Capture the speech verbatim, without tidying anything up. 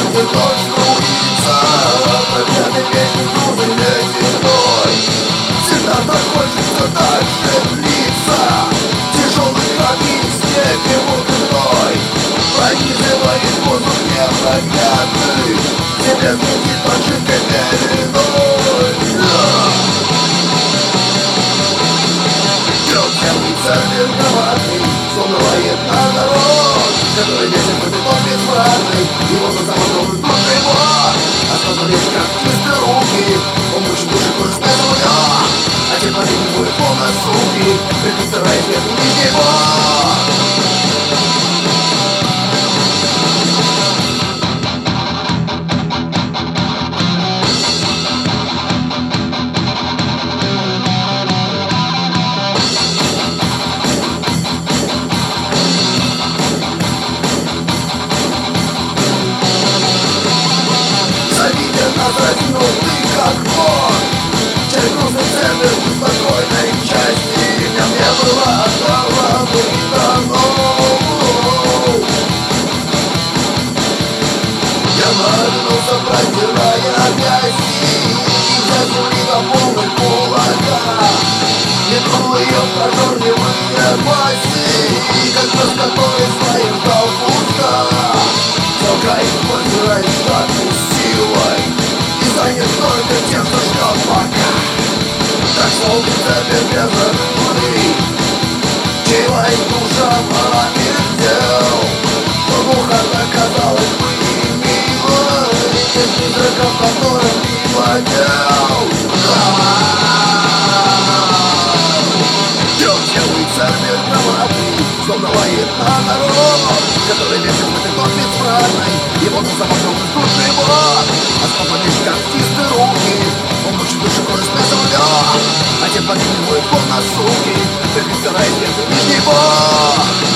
где дождь струится, проклятый вечный грузный ледяной. Всегда так хочется дальше длиться, тяжелый камень, снег и водяной пронизывает воздух непроглядный, земля светит под жидкой пеленой. Белый царь верховатый, словно лает на народ, который весит в этот дом безвратный, его глаза попробуют душ его, остался лишь как чистые руки, он мучит души кожи с земля, а те повинен будет полна суки, прикрыть стараясь сверху нижнего. Заснул ты как вон, часть грустной цены в спокойной части, в нем не было головы дано. Я навернулся, протирая грязи, и зазули до полной кулака. Метнул ее в прожорливые пасти, как пес, который своим ждал пуска. Толкай их, подбирай штатной силой, занят только тем, кто ждет пока. Так солнце беззарывный, чья душа помертел, но духа оказалось бы и милой, без призраков, которым не владел. Белый царь верховатый, словно лает на народ, который весит в этой дом безвратной, его глаза покрылся с души его, остался лишь как чистые руки, он мучит души кожи с земля, а тем повинен будет полна суки, ты стараясь вверху нижнего.